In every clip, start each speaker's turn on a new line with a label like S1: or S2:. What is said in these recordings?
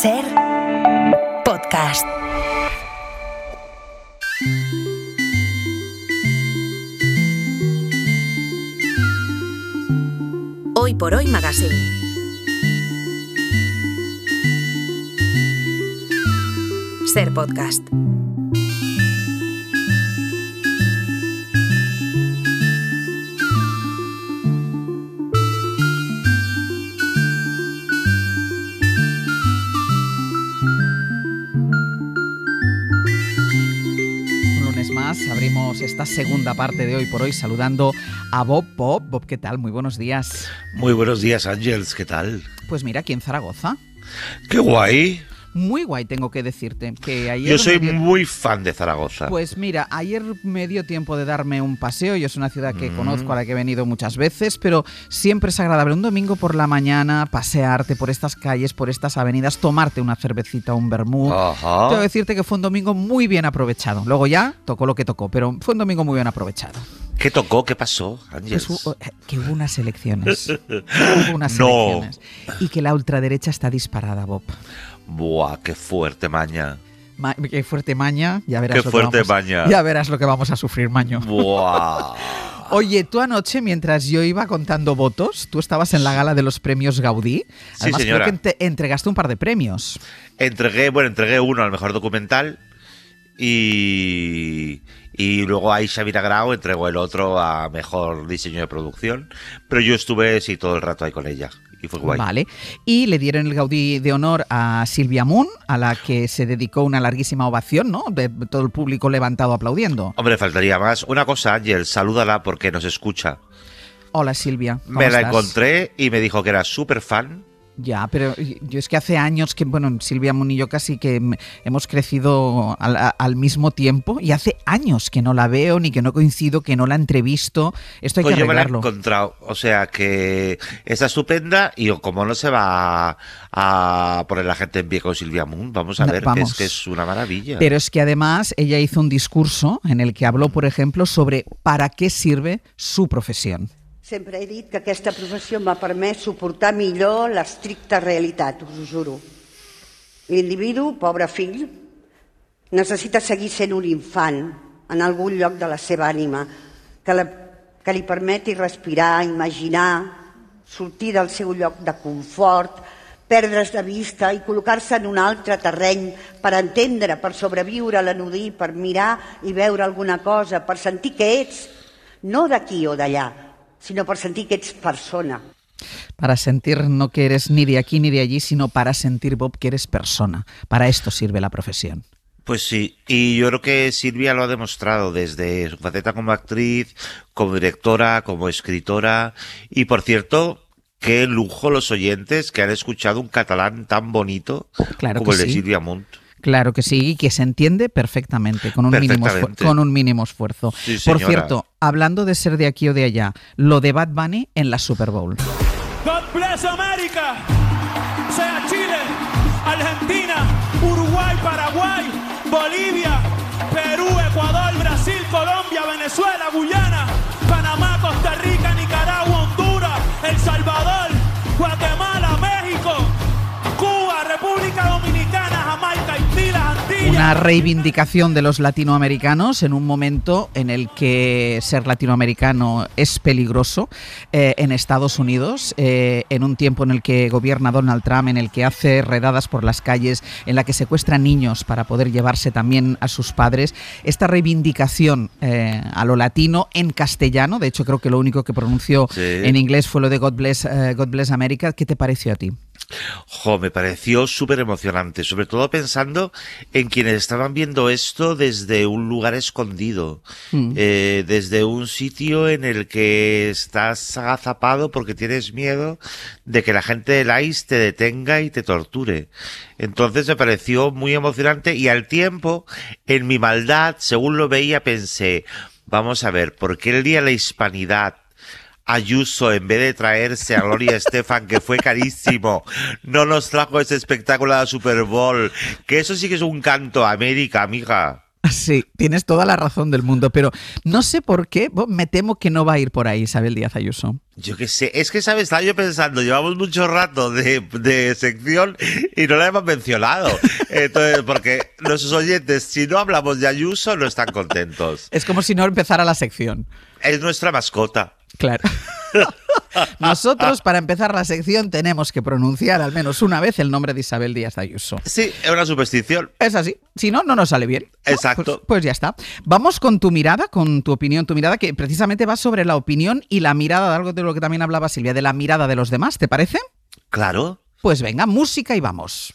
S1: Ser podcast. Hoy por Hoy Magazine. Ser podcast.
S2: Abrimos esta segunda parte de Hoy por Hoy saludando a Bob. Bob, ¿qué tal? Muy buenos días.
S3: Muy buenos días, Ángels, ¿qué tal?
S2: Pues mira, aquí en Zaragoza.
S3: ¡Qué guay!
S2: Muy guay, tengo que decirte. Que ayer
S3: yo soy muy fan de Zaragoza.
S2: Pues mira, ayer me dio tiempo de darme un paseo. Yo es una ciudad que conozco, a la que he venido muchas veces, pero siempre es agradable un domingo por la mañana pasearte por estas calles, por estas avenidas, tomarte una cervecita, un vermut.
S3: Ajá.
S2: Tengo que decirte que fue un domingo muy bien aprovechado. Luego ya tocó lo que tocó, pero fue un domingo muy bien aprovechado.
S3: ¿Qué tocó? ¿Qué pasó, Ángels?
S2: Pues, que hubo unas elecciones. Elecciones. Y que la ultraderecha está disparada, Bob.
S3: Buah, qué fuerte, maña.
S2: Qué fuerte maña. Ya verás
S3: qué fuerte maña.
S2: Ya verás lo que vamos a sufrir, maño.
S3: Buah.
S2: Oye, tú anoche, mientras yo iba contando votos, tú estabas en la gala de los premios Gaudí. Además,
S3: sí, señora.
S2: Creo que entregaste un par de premios.
S3: Entregué uno al mejor documental y luego Aisha Vinagrao entregó el otro a mejor diseño de producción. Pero yo estuve, todo el rato ahí con ella. Y fue guay.
S2: Vale. Y le dieron el Gaudí de honor a Sílvia Munt, a la que se dedicó una larguísima ovación, ¿no? De todo el público levantado aplaudiendo.
S3: Hombre, faltaría más. Una cosa, Ángel, salúdala porque nos escucha.
S2: Hola, Sílvia.
S3: Me la encontré y me dijo que era súper fan.
S2: Ya, pero yo es que hace años que, Sílvia Munt y yo casi que hemos crecido al mismo tiempo y hace años que no la veo, ni que no coincido, que no la entrevisto. Esto hay que arreglarlo.
S3: Yo me la he encontrado, o sea que está estupenda y como no se va a poner la gente en pie con Sílvia Munt, vamos a ver, que es una maravilla.
S2: Pero es que además ella hizo un discurso en el que habló, por ejemplo, sobre para qué sirve su profesión.
S4: Sempre he dit que aquesta professió m'ha permès suportar millor l'estricta realitat, us ho juro. L'individu, pobre fill, necessita seguir sent un infant en algun lloc de la seva ànima que li permeti respirar, imaginar, sortir del seu lloc de confort, perdre's de vista i col·locar-se en un altre terreny per entendre, per sobreviure a l'anodí, per mirar i veure alguna cosa, per sentir que ets, no d'aquí o d'allà, sino por sentir que eres persona.
S2: Para sentir no que eres ni de aquí ni de allí, sino para sentir, Bob, que eres persona. Para esto sirve la profesión.
S3: Pues sí, y yo creo que Sílvia lo ha demostrado desde su faceta como actriz, como directora, como escritora. Y por cierto, qué lujo los oyentes que han escuchado un catalán tan bonito como el de Sílvia Munt.
S2: Claro que sí, y que se entiende perfectamente, con un mínimo esfuerzo.
S3: Sí,
S2: por cierto, hablando de ser de aquí o de allá, lo de Bad Bunny en la Super Bowl.
S5: God bless America, sea Chile, Argentina, Uruguay, Paraguay, Bolivia, Perú, Ecuador, Brasil, Colombia, Venezuela, Guyana, Panamá, Costa Rica, Nicaragua, Honduras, El Salvador, Guatemala, México, Cuba, República Dominicana, Jamaica, Haití, las Antillas.
S2: Una reivindicación de los latinoamericanos en un momento en el que ser latinoamericano es peligroso en Estados Unidos, en un tiempo en el que gobierna Donald Trump, en el que hace redadas por las calles, en la que secuestra niños para poder llevarse también a sus padres. Esta reivindicación a lo latino en castellano, de hecho creo que lo único que pronunció en inglés fue lo de God Bless America. ¿Qué te pareció a ti?
S3: Me pareció súper emocionante, sobre todo pensando en quienes estaban viendo esto desde un lugar escondido, desde un sitio en el que estás agazapado porque tienes miedo de que la gente del ICE te detenga y te torture. Entonces me pareció muy emocionante y al tiempo, en mi maldad, según lo veía, pensé, vamos a ver, ¿por qué el Día de la Hispanidad Ayuso, en vez de traerse a Gloria Estefan, que fue carísimo, no nos trajo ese espectáculo de la Super Bowl? Que eso sí que es un canto a América, amiga.
S2: Sí, tienes toda la razón del mundo, pero no sé por qué, me temo que no va a ir por ahí Isabel Díaz Ayuso.
S3: Yo qué sé, es que, ¿sabes? Estaba yo pensando, llevamos mucho rato de sección y no la hemos mencionado. Entonces, porque nuestros oyentes, si no hablamos de Ayuso, no están contentos.
S2: Es como si no empezara la sección.
S3: Es nuestra mascota.
S2: Claro. Nosotros, para empezar la sección, tenemos que pronunciar al menos una vez el nombre de Isabel Díaz Ayuso.
S3: Sí, es una superstición.
S2: Es así. Si no, no nos sale bien.
S3: Exacto.
S2: Pues ya está. Vamos con tu mirada, con tu opinión, tu mirada, que precisamente va sobre la opinión y la mirada de algo de lo que también hablaba Silvia, de la mirada de los demás, ¿te parece?
S3: Claro.
S2: Pues venga, música y vamos.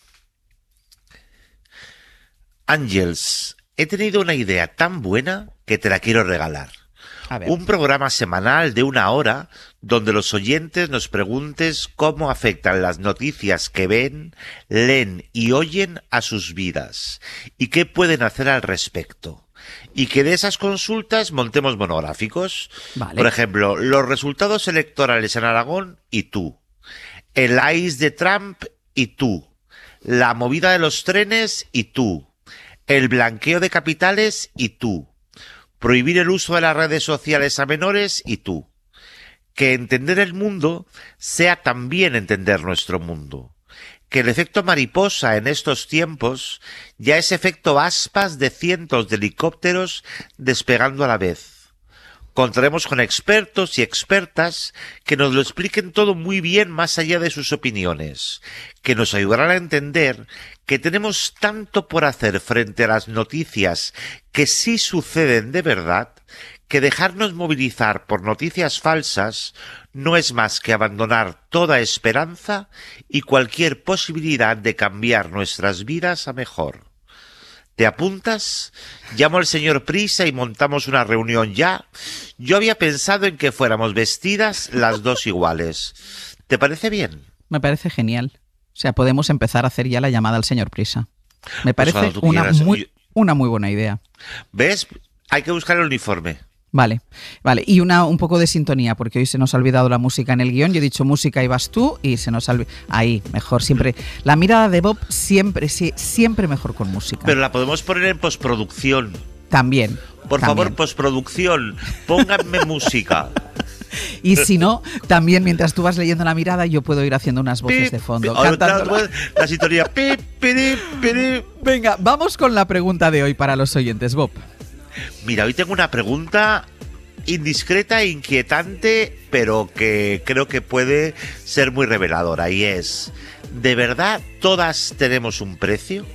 S3: Ángels, he tenido una idea tan buena que te la quiero regalar.
S2: A ver.
S3: Un programa semanal de 1 hora donde los oyentes nos preguntes cómo afectan las noticias que ven, leen y oyen a sus vidas y qué pueden hacer al respecto. Y que de esas consultas montemos monográficos.
S2: Vale.
S3: Por ejemplo, los resultados electorales en Aragón y tú. El ICE de Trump y tú. La movida de los trenes y tú. El blanqueo de capitales y tú. Prohibir el uso de las redes sociales a menores y tú. Que entender el mundo sea también entender nuestro mundo. Que el efecto mariposa en estos tiempos ya es efecto aspas de cientos de helicópteros despegando a la vez. Contaremos con expertos y expertas que nos lo expliquen todo muy bien más allá de sus opiniones, que nos ayudarán a entender que tenemos tanto por hacer frente a las noticias que sí suceden de verdad, que dejarnos movilizar por noticias falsas no es más que abandonar toda esperanza y cualquier posibilidad de cambiar nuestras vidas a mejor. ¿Te apuntas? Llamo al señor Prisa y montamos una reunión ya. Yo había pensado en que fuéramos vestidas las dos iguales. ¿Te parece bien?
S2: Me parece genial. O sea, podemos empezar a hacer ya la llamada al señor Prisa. Me parece
S3: pues
S2: una muy buena idea.
S3: ¿Ves? Hay que buscar el uniforme.
S2: Vale. Y un poco de sintonía, porque hoy se nos ha olvidado la música en el guión. Yo he dicho música y vas tú y se nos ha olvidado. Ahí, mejor, siempre. La mirada de Bob siempre mejor con música.
S3: Pero la podemos poner en postproducción.
S2: También.
S3: Por favor, postproducción, pónganme música.
S2: Y si no, también mientras tú vas leyendo la mirada, yo puedo ir haciendo unas voces de fondo.
S3: La sintonía.
S2: Venga, vamos con la pregunta de hoy para los oyentes, Bob.
S3: Mira, hoy tengo una pregunta indiscreta e inquietante, pero que creo que puede ser muy reveladora, y es: ¿de verdad todas tenemos un precio?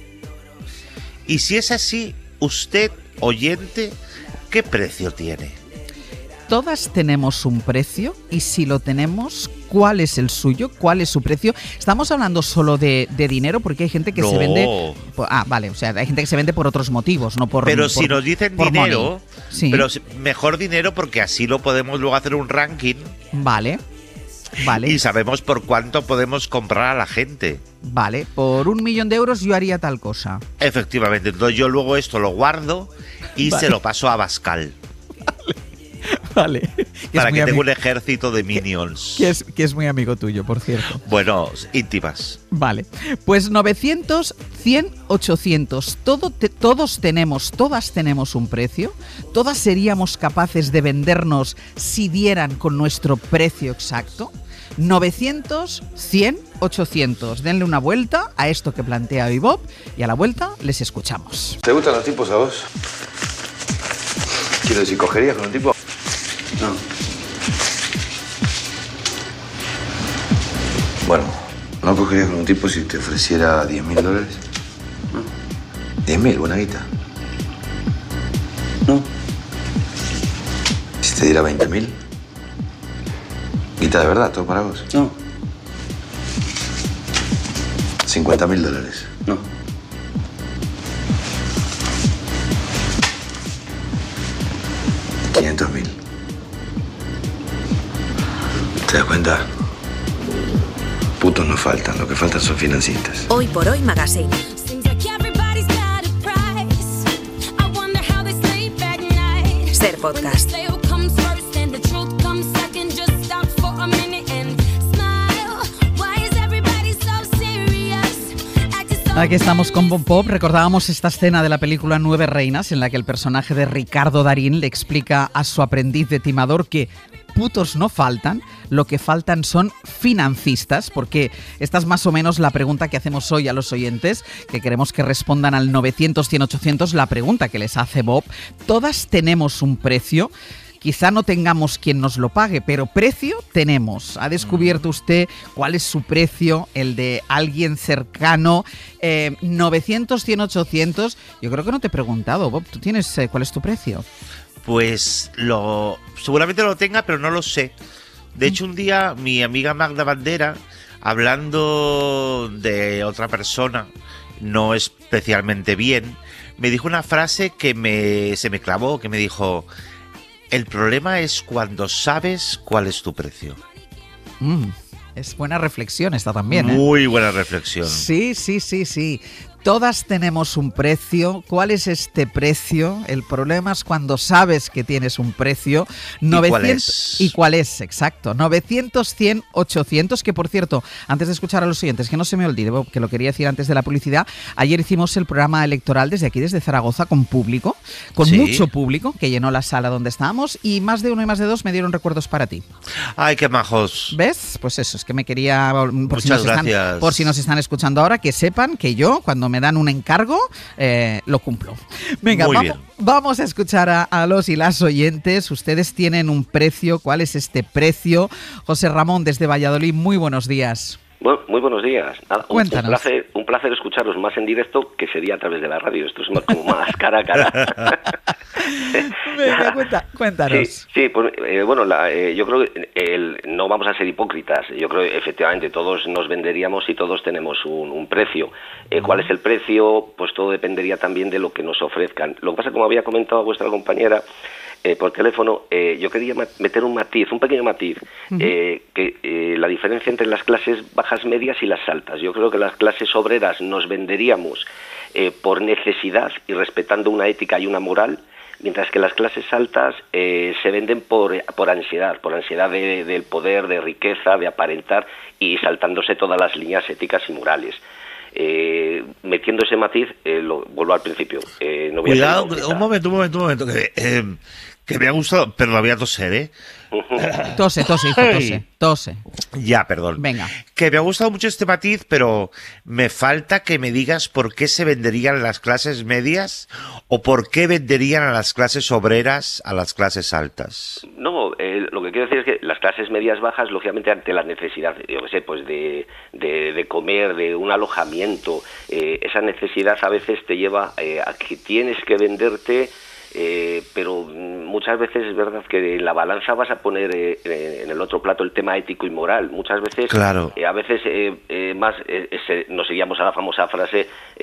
S3: Y si es así, usted, oyente, ¿qué precio tiene?
S2: Todas tenemos un precio, y si lo tenemos, ¿cuál es el suyo? ¿Cuál es su precio? Estamos hablando solo de dinero, porque hay gente que se vende... vale, o sea, hay gente que se vende por otros motivos, no por...
S3: Pero si nos dicen dinero,
S2: sí.
S3: Pero mejor dinero, porque así lo podemos luego hacer un ranking.
S2: Vale.
S3: Y sabemos por cuánto podemos comprar a la gente.
S2: Vale, por 1 millón de euros yo haría tal cosa.
S3: Efectivamente, entonces yo luego esto lo guardo y se lo paso a Bascal.
S2: Vale.
S3: Para que tenga un ejército de minions.
S2: Que es muy amigo tuyo, por cierto.
S3: Bueno, íntimas.
S2: Vale. Pues 900, 100, 800. Todas tenemos un precio. Todas seríamos capaces de vendernos si dieran con nuestro precio exacto. 900, 100, 800. Denle una vuelta a esto que plantea hoy Bob y a la vuelta les escuchamos.
S6: ¿Te gustan los tipos a vos? Quiero decir, ¿cogerías con un tipo? No. Bueno, ¿no cogerías con un tipo si te ofreciera $10.000? ¿No? 10.000, buena guita. No. Si te diera 20.000. Guita de verdad, todo para vos. No. $50.000. No. $500.000. ¿Te das cuenta? Putos no faltan, lo que faltan son financistas.
S1: Hoy por Hoy Magazine. Ser podcast.
S2: Aquí estamos con Bon Pop. Recordábamos esta escena de la película Nueve Reinas en la que el personaje de Ricardo Darín le explica a su aprendiz de timador que putos no faltan, lo que faltan son financistas, porque esta es más o menos la pregunta que hacemos hoy a los oyentes, que queremos que respondan al 900-100-800, la pregunta que les hace Bob. ¿Todas tenemos un precio? Quizá no tengamos quien nos lo pague, pero precio tenemos. ¿Ha descubierto usted cuál es su precio, el de alguien cercano? 900, 100, 800. Yo creo que no te he preguntado, Bob. ¿Tú tienes cuál es tu precio?
S3: Pues seguramente lo tenga, pero no lo sé. De hecho, un día mi amiga Magda Bandera, hablando de otra persona, no especialmente bien, me dijo una frase que se me clavó, que me dijo: el problema es cuando sabes cuál es tu precio.
S2: Es buena reflexión esta también,
S3: Muy buena reflexión.
S2: Sí. Todas tenemos un precio. ¿Cuál es este precio? El problema es cuando sabes que tienes un precio. 900, ¿Y cuál es? Exacto. 900, 100, 800. Que, por cierto, antes de escuchar a los oyentes, que no se me olvide, que lo quería decir antes de la publicidad, ayer hicimos el programa electoral desde aquí, desde Zaragoza, con público, con mucho público, que llenó la sala donde estábamos, y más de uno y más de dos me dieron recuerdos para ti.
S3: ¡Ay, qué majos!
S2: ¿Ves? Pues eso, es que me quería...
S3: Muchas gracias.
S2: Por si nos están escuchando ahora, que sepan que yo, cuando me dan un encargo, lo cumplo. Venga, vamos a escuchar a los y las oyentes. Ustedes tienen un precio. ¿Cuál es este precio? José Ramón, desde Valladolid, muy buenos días.
S7: Bueno, muy buenos días. Nada,
S2: Cuéntanos.
S7: Un placer escucharos más en directo, que sería a través de la radio. Esto es como más cara a cara.
S2: Venga, cuéntanos.
S7: Sí, pues, yo creo que no vamos a ser hipócritas. Yo creo que efectivamente todos nos venderíamos y todos tenemos un precio. ¿Cuál es el precio? Pues todo dependería también de lo que nos ofrezcan. Lo que pasa, como había comentado vuestra compañera por teléfono, yo quería meter un pequeño matiz, que la diferencia entre las clases bajas, medias y las altas. Yo creo que las clases obreras nos venderíamos por necesidad y respetando una ética y una moral, mientras que las clases altas se venden por ansiedad del poder, de riqueza, de aparentar y saltándose todas las líneas éticas y morales. Metiendo ese matiz, vuelvo al principio. No voy
S3: Cuidado, un momento, que me ha gustado, pero lo voy a toser, ¿eh?
S2: Tose, hijo, tose.
S3: Ya, perdón.
S2: Venga.
S3: Que me ha gustado mucho este matiz, pero me falta que me digas por qué se venderían las clases medias o por qué venderían a las clases obreras a las clases altas.
S7: No, lo que quiero decir es que las clases medias bajas, lógicamente, ante la necesidad, yo qué sé, pues de comer, de un alojamiento, esa necesidad a veces te lleva a que tienes que venderte. Pero muchas veces es verdad que en la balanza vas a poner en el otro plato el tema ético y moral. Muchas veces,
S3: claro.
S7: A veces nos seguíamos a la famosa frase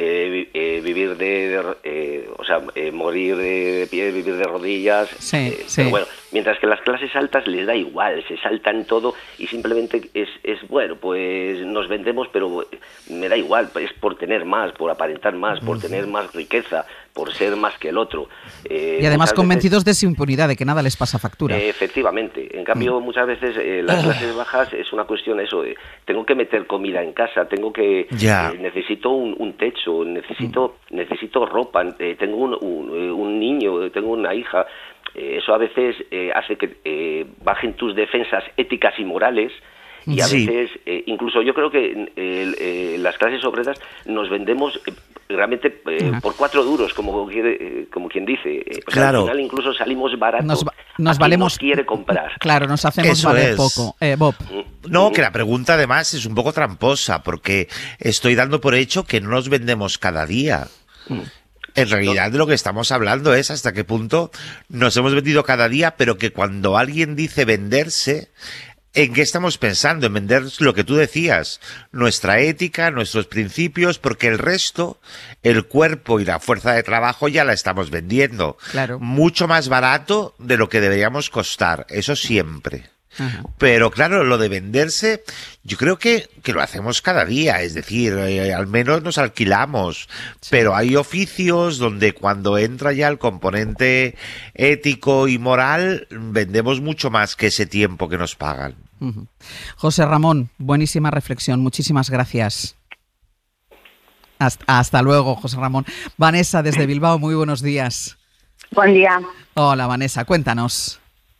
S7: morir de pie, vivir de rodillas.
S2: Sí.
S7: Pero bueno, mientras que las clases altas les da igual, se saltan todo y simplemente es bueno, pues nos vendemos, pero me da igual, es por tener más, por aparentar más, por tener más riqueza, por ser más que el otro.
S2: Y además convencidos de su impunidad, de que nada les pasa factura.
S7: Efectivamente. En cambio, muchas veces las clases bajas es una cuestión tengo que meter comida en casa, necesito un techo, necesito ropa, tengo un niño, tengo una hija. Eso a veces hace que bajen tus defensas éticas y morales. Y a veces, incluso yo creo que las clases obreras nos vendemos realmente por 4 duros, como quien dice.
S3: Claro.
S7: Al final incluso salimos baratos.
S2: Nos valemos.
S7: Nos quiere comprar.
S2: Claro, nos hacemos valer poco. Bob.
S3: No, que la pregunta además es un poco tramposa, porque estoy dando por hecho que no nos vendemos cada día. En realidad de lo que estamos hablando es hasta qué punto nos hemos vendido cada día, pero que cuando alguien dice venderse, ¿en qué estamos pensando? En vender lo que tú decías, nuestra ética, nuestros principios, porque el resto, el cuerpo y la fuerza de trabajo ya la estamos vendiendo.
S2: Claro.
S3: Mucho más barato de lo que deberíamos costar, eso siempre. Pero claro, lo de venderse, yo creo que lo hacemos cada día, es decir, al menos nos alquilamos, pero hay oficios donde cuando entra ya el componente ético y moral, vendemos mucho más que ese tiempo que nos pagan.
S2: José Ramón, buenísima reflexión, muchísimas gracias. Hasta luego, José Ramón. Vanessa, desde Bilbao, muy buenos días.
S8: Buen día.
S2: Hola, Vanessa, cuéntanos.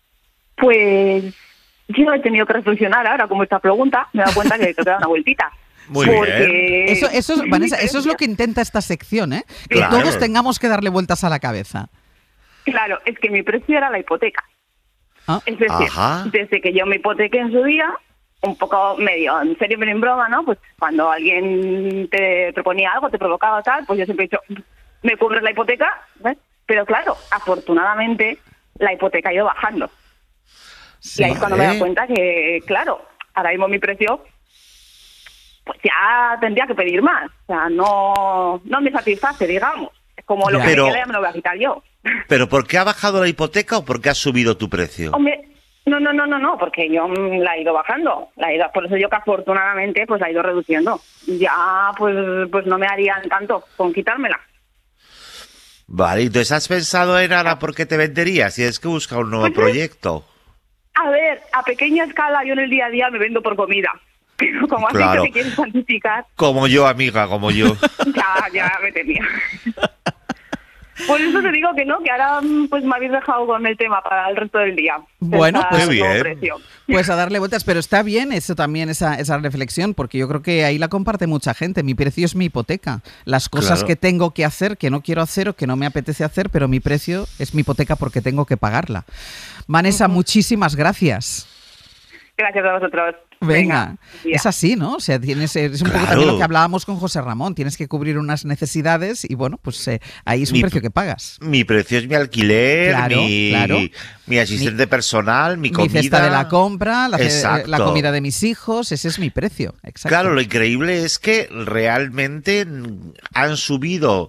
S8: Pues yo he tenido que reflexionar ahora con esta pregunta. Me he dado cuenta que hay que dar una vueltita.
S3: Muy bien.
S2: Eso es, Vanessa, eso es lo que intenta esta sección, ¿eh? Que
S3: Claro.
S2: todos tengamos que darle vueltas a la cabeza.
S8: Claro, es que mi precio era la hipoteca.
S2: Ah.
S8: Es decir,
S3: Ajá.
S8: desde que yo me hipotequé en su día, un poco medio en serio, pero en broma, ¿no? Pues cuando alguien te proponía algo, te provocaba tal, pues yo siempre he dicho, ¿me cubres la hipoteca? ¿Ves? Pero claro, afortunadamente la hipoteca ha ido bajando.
S2: Sí.
S8: Y ahí es cuando me he dado cuenta que, claro, ahora mismo mi precio, pues ya tendría que pedir más. O sea, no me satisface, digamos. Es como lo
S2: Ya.
S8: que
S3: Pero-
S8: me queda ya me lo voy a quitar yo.
S3: ¿Pero por qué ha bajado la hipoteca o por qué ha subido tu precio?
S8: Hombre, no, porque yo la he ido bajando. Por eso yo que afortunadamente pues la he ido reduciendo. Ya pues no me harían tanto con quitármela.
S3: Vale, entonces has pensado en ahora por qué te venderías si es que busca un nuevo proyecto.
S8: A ver, a pequeña escala yo en el día a día me vendo por comida. Pero como has dicho
S3: Claro.
S8: que quieres cuantificar,
S3: Como yo, amiga, como yo.
S8: ya me temía. Por eso te digo que no, que ahora pues me habéis dejado con el tema para el resto del día.
S2: Bueno,
S8: Pensar
S2: pues
S8: el nuevo
S3: bien.
S8: precio.
S2: Pues a darle vueltas, pero está bien eso también, esa reflexión, porque yo creo que ahí la comparte mucha gente. Mi precio es mi hipoteca. Las cosas
S3: Claro.
S2: que tengo que hacer, que no quiero hacer o que no me apetece hacer, pero mi precio es mi hipoteca porque tengo que pagarla. Vanessa, muchísimas gracias.
S8: Gracias a vosotros.
S2: Venga,
S8: ya.
S2: es así, ¿no? O sea, es un poco
S3: Claro.
S2: también lo que hablábamos con José Ramón. Tienes que cubrir unas necesidades y bueno, pues ahí es un
S3: Mi-
S2: precio que pagas.
S3: Mi precio es mi alquiler,
S2: Claro, claro.
S3: mi asistente personal, mi comida.
S2: Mi cesta de la compra, la
S3: Exacto.
S2: comida de mis hijos, ese es mi precio. Exacto.
S3: Claro, lo increíble es que realmente han subido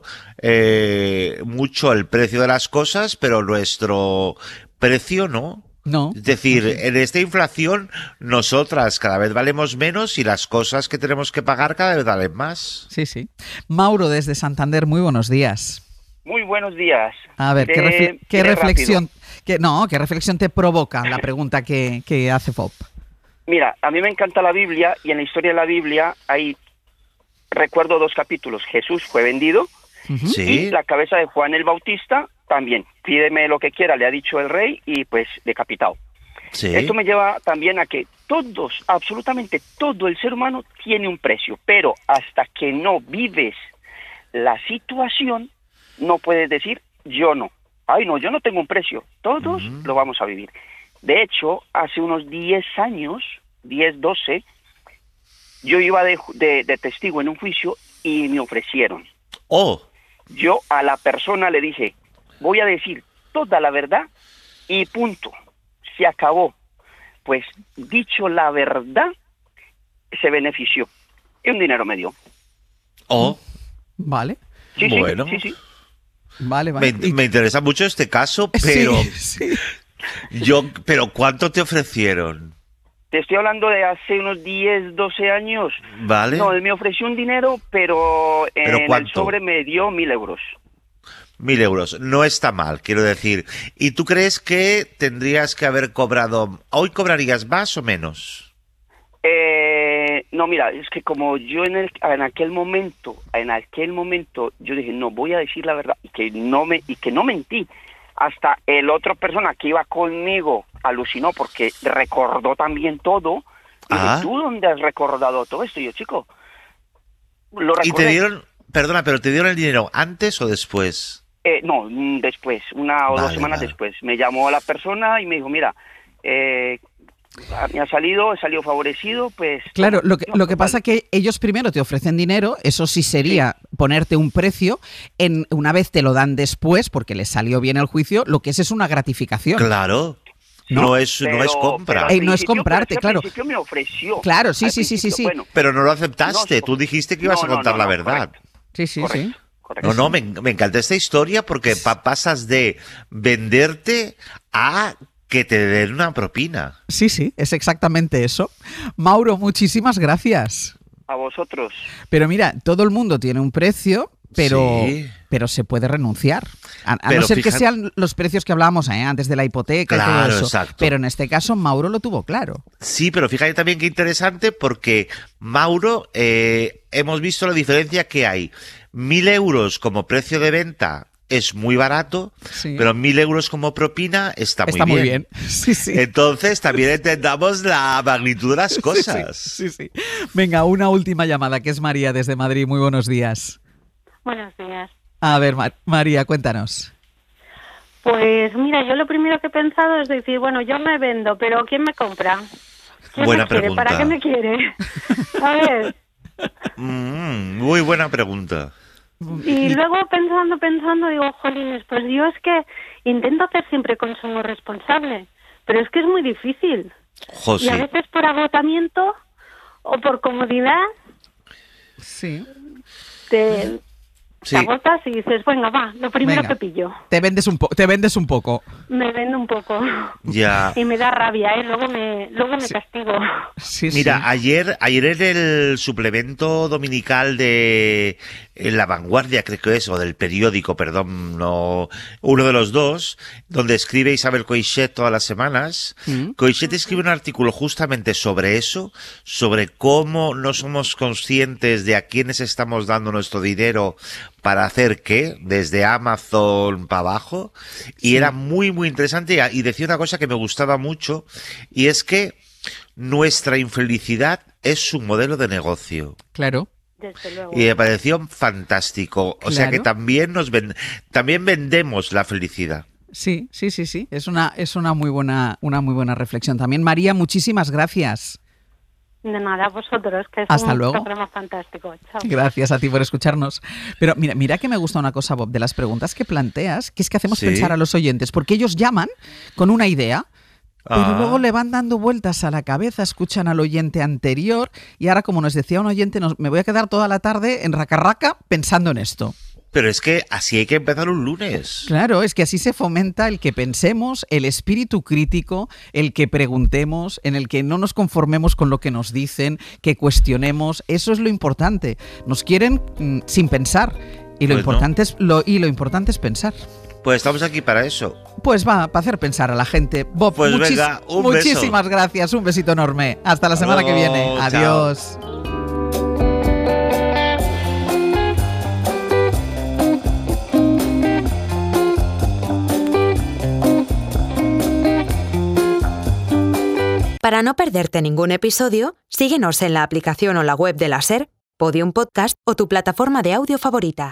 S3: mucho el precio de las cosas, pero nuestro precio no.
S2: No.
S3: Es decir, en esta inflación, nosotras cada vez valemos menos y las cosas que tenemos que pagar cada vez valen más.
S2: Sí, sí. Mauro, desde Santander, muy buenos días.
S9: Muy buenos días.
S2: A ver, ¿qué
S9: Iré
S2: reflexión qué reflexión te provoca la pregunta que hace Fop?
S9: Mira, a mí me encanta la Biblia y en la historia de la Biblia recuerdo 2 capítulos. Jesús fue vendido
S3: Sí.
S9: y la cabeza de Juan el Bautista también. Pídeme lo que quiera, le ha dicho el rey y pues decapitado.
S3: Sí.
S9: Esto me lleva también a que absolutamente todo el ser humano tiene un precio, pero hasta que no vives la situación, no puedes decir yo no. Ay, no, yo no tengo un precio. Todos lo vamos a vivir. De hecho, hace unos 10 años, 10, 12, yo iba de testigo en un juicio y me ofrecieron.
S3: Oh,
S9: Yo a la persona le dije, voy a decir toda la verdad y punto. Se acabó. Pues dicho la verdad, se benefició. Y un dinero me dio.
S3: oh.
S2: Vale,
S9: Sí,
S3: Bueno.
S9: sí.
S2: vale, vale.
S3: Me interesa mucho este caso, pero
S2: Sí, sí.
S3: pero ¿cuánto te ofrecieron?
S9: Te estoy hablando de hace unos 10, 12 años.
S3: ¿Vale?
S9: No, él me ofreció un dinero, pero
S3: ¿Pero
S9: en el
S3: cuánto?
S9: sobre me dio 1.000 euros.
S3: 1.000 euros. No está mal, quiero decir. ¿Y tú crees que tendrías que haber cobrado? ¿Hoy cobrarías más o menos?
S9: No, mira, es que como yo en aquel momento, yo dije, no, voy a decir la verdad, y que no mentí. Hasta el otro persona que iba conmigo alucinó porque recordó también todo. Y dije,
S3: Ah.
S9: ¿tú dónde has recordado todo esto? Y yo, chico, lo
S3: ¿Y te
S9: recordé.
S3: dieron, perdona, pero te dieron el dinero antes o después?
S9: No, después, 1 o 2
S3: Vale,
S9: semanas
S3: vale.
S9: después. Me llamó la persona y me dijo, mira, me he salido favorecido, pues...
S2: Claro,
S9: toma.
S2: lo que pasa que ellos primero te ofrecen dinero, eso sí sería ponerte un precio, una vez te lo dan después, porque les salió bien el juicio, lo que es una gratificación.
S3: Claro. No es compra.
S9: Pero al
S2: No es
S9: principio-
S2: comprarte,
S9: pero
S2: claro.
S9: Al principio me ofreció.
S2: Claro, sí,
S9: Al
S2: sí, sí, sí,
S9: principio,
S2: sí.
S9: bueno,
S3: Pero no lo aceptaste.
S9: No,
S3: Tú dijiste que ibas a contar la verdad.
S9: correcto,
S2: Sí, sí,
S9: correcto,
S2: sí.
S9: correcto.
S3: No, me encanta esta historia porque pasas de venderte a que te den una propina.
S2: Sí, sí, es exactamente eso. Mauro, muchísimas gracias.
S9: A vosotros.
S2: Pero mira, todo el mundo tiene un precio, pero se puede renunciar. A no ser que sean los precios que hablábamos antes de la hipoteca y todo eso.
S3: Exacto.
S2: Pero en este caso Mauro lo tuvo claro.
S3: Sí, pero fíjate también qué interesante, porque Mauro, hemos visto la diferencia que hay. 1.000 euros como precio de venta es muy barato, pero 1.000 euros como propina está muy bien.
S2: Sí, sí.
S3: Entonces también entendamos la magnitud de las cosas.
S2: Sí. Venga, una última llamada, que es María desde Madrid. Muy buenos días.
S10: Buenos días.
S2: A ver, María, cuéntanos.
S10: Pues mira, yo lo primero que he pensado es decir, bueno, yo me vendo, pero ¿quién me compra? ¿Quién
S3: buena
S10: me quiere?
S3: pregunta.
S10: ¿Para qué me quiere? A ver.
S3: Muy buena pregunta.
S10: Y luego pensando, digo, jolines, pues yo es que intento hacer siempre consumo responsable, pero es que es muy difícil.
S3: José.
S10: Y a veces por agotamiento o por comodidad te agotas y dices, venga, va, lo primero que pillo.
S2: Te vendes un poco.
S10: Me vendo un poco.
S3: Ya.
S10: Y me da rabia, luego me castigo.
S3: Mira, ayer en el suplemento dominical de La Vanguardia, creo que es, o del periódico, perdón, no, uno de los dos, donde escribe Isabel Coixet todas las semanas, Coixet escribe un artículo justamente sobre eso, sobre cómo no somos conscientes de a quiénes estamos dando nuestro dinero para hacer qué, desde Amazon para abajo, y era muy interesante, y decía una cosa que me gustaba mucho, y es que nuestra infelicidad es su modelo de negocio.
S2: Claro.
S10: Desde luego.
S3: Y me pareció fantástico. O sea que también también vendemos la felicidad.
S2: Sí. Es una muy buena reflexión. También, María, muchísimas gracias.
S10: De nada, a vosotros, que es
S2: Hasta
S10: un
S2: luego.
S10: programa fantástico. Chao.
S2: Gracias a ti por escucharnos. Pero mira que me gusta una cosa, Bob, de las preguntas que planteas, que es que hacemos pensar a los oyentes, porque ellos llaman con una idea, pero luego le van dando vueltas a la cabeza, escuchan al oyente anterior, y ahora, como nos decía un oyente, me voy a quedar toda la tarde en raca pensando en esto.
S3: Pero es que así hay que empezar un lunes.
S2: Claro, es que así se fomenta el que pensemos, el espíritu crítico, el que preguntemos, en el que no nos conformemos con lo que nos dicen, que cuestionemos. Eso es lo importante. Nos quieren sin pensar, y lo importante es pensar.
S3: Pues estamos aquí para eso.
S2: Pues para hacer pensar a la gente. Bob,
S3: pues venga,
S2: muchísimas
S3: beso.
S2: Gracias, un besito enorme. Hasta la semana que viene. Adiós.
S3: Chao.
S1: Para no perderte ningún episodio, síguenos en la aplicación o la web de la SER, Podium Podcast o tu plataforma de audio favorita.